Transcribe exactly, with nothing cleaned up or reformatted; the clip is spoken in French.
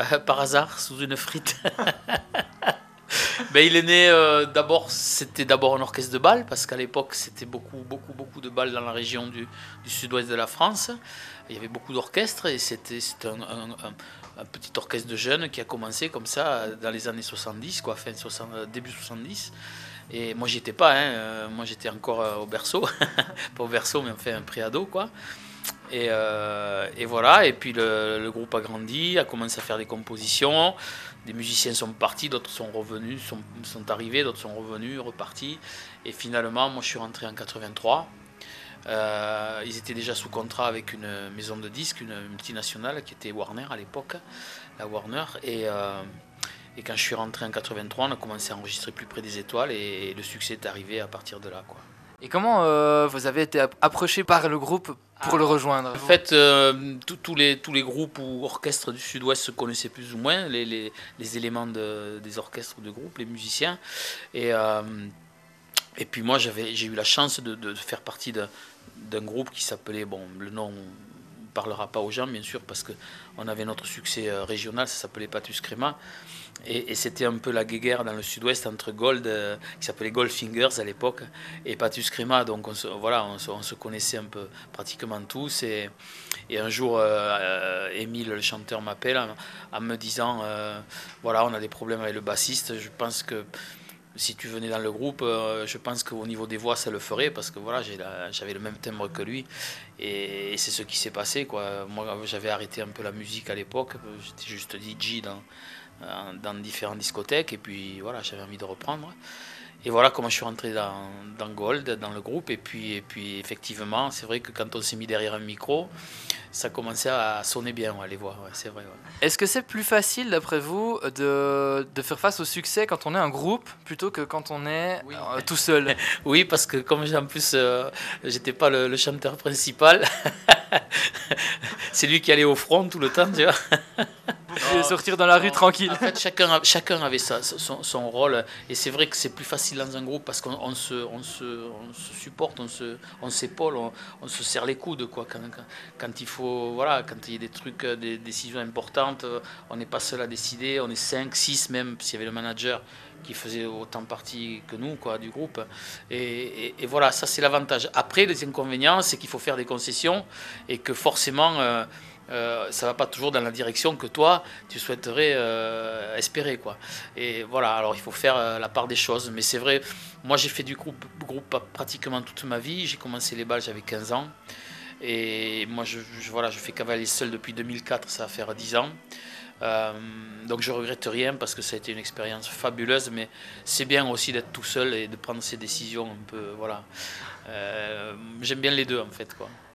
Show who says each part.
Speaker 1: Euh, par hasard, sous une frite. Ben, il est né euh, d'abord, c'était d'abord un orchestre de bal, parce qu'à l'époque, c'était beaucoup, beaucoup, beaucoup de bals dans la région du, du sud-ouest de la France. Il y avait beaucoup d'orchestres et c'était c'était un, un- un- un petit orchestre de jeunes qui a commencé comme ça dans les années soixante-dix, quoi, fin soixante, début soixante-dix. Et moi, j'y étais pas, hein, euh, moi j'étais encore euh, au berceau, pas au berceau, mais enfin un préado, quoi. Et, euh, et voilà, et puis le, le groupe a grandi, a commencé à faire des compositions. Des musiciens sont partis, d'autres sont revenus, sont, sont arrivés, d'autres sont revenus, repartis. Et finalement, moi je suis rentré en quatre-vingt-trois. Euh, ils étaient déjà sous contrat avec une maison de disques, une multinationale qui était Warner à l'époque, la Warner. Et, euh, et quand je suis rentré en quatre-vingt-trois, on a commencé à enregistrer plus près des étoiles et, et le succès est arrivé à partir de là, quoi.
Speaker 2: Et comment euh, vous avez été approché par le groupe pour le rejoindre?
Speaker 1: En fait, euh, tous les, tous les groupes ou orchestres du Sud-Ouest se connaissaient plus ou moins, les, les, les éléments de, des orchestres de groupe, les musiciens. Et, euh, et puis moi, j'avais, j'ai eu la chance de, de faire partie d'un, d'un groupe qui s'appelait, bon, le nom ne parlera pas aux gens, bien sûr, parce qu'on avait notre succès euh, régional, ça s'appelait Patus Crema. Et, et c'était un peu la guéguerre dans le sud-ouest entre Gold, euh, qui s'appelait Goldfingers à l'époque, et Patus Crema. Donc on se, voilà, on se, on se connaissait un peu pratiquement tous. Et, et un jour, euh, euh, Émile, le chanteur, m'appelle en, en me disant euh, voilà, on a des problèmes avec le bassiste. Je pense que si tu venais dans le groupe, euh, je pense qu'au niveau des voix, ça le ferait, parce que voilà, j'ai la- j'avais le même timbre que lui. Et, et c'est ce qui s'est passé, quoi. Moi, j'avais arrêté un peu la musique à l'époque. J'étais juste D J dans dans différentes discothèques, et puis voilà, j'avais envie de reprendre. Et voilà comment je suis rentré dans, dans Gold, dans le groupe. Et puis, et puis effectivement, c'est vrai que quand on s'est mis derrière un micro, ça commençait à sonner bien, ouais, les voix, ouais, c'est vrai. Ouais.
Speaker 2: Est-ce que c'est plus facile, d'après vous, de, de faire face au succès quand on est un groupe plutôt que quand on est
Speaker 1: Oui.
Speaker 2: euh, tout seul?
Speaker 1: Oui, parce que comme j'ai- en plus, euh, j'étais pas le, le chanteur principal, c'est lui qui allait au front tout le temps, tu vois.
Speaker 2: Vous pouviez sortir dans la rue tranquille.
Speaker 1: En fait, chacun, chacun avait sa, son, son rôle. Et c'est vrai que c'est plus facile dans un groupe parce qu'on on se, on se, on se supporte, on se, on s'épaule, on, on se serre les coudes, quoi. Quand, quand, quand il faut, voilà, quand il y a des trucs, des décisions importantes, on n'est pas seul à décider. On est cinq, six même, s'il y avait le manager qui faisait autant partie que nous, quoi, du groupe. Et, et, et voilà, ça c'est l'avantage. Après, les inconvénients, c'est qu'il faut faire des concessions et que forcément... Euh, euh, ça va pas toujours dans la direction que toi tu souhaiterais euh, espérer, quoi. Et voilà, alors il faut faire euh, la part des choses. Mais c'est vrai, moi j'ai fait du groupe, groupe pratiquement toute ma vie. J'ai commencé les balles, j'avais quinze ans. Et moi je, je, voilà, je fais cavalier seul depuis deux mille quatre, ça va faire dix ans. Euh, donc je regrette rien parce que ça a été une expérience fabuleuse, mais c'est bien aussi d'être tout seul et de prendre ses décisions un peu, voilà. Euh, j'aime bien les deux en fait, quoi.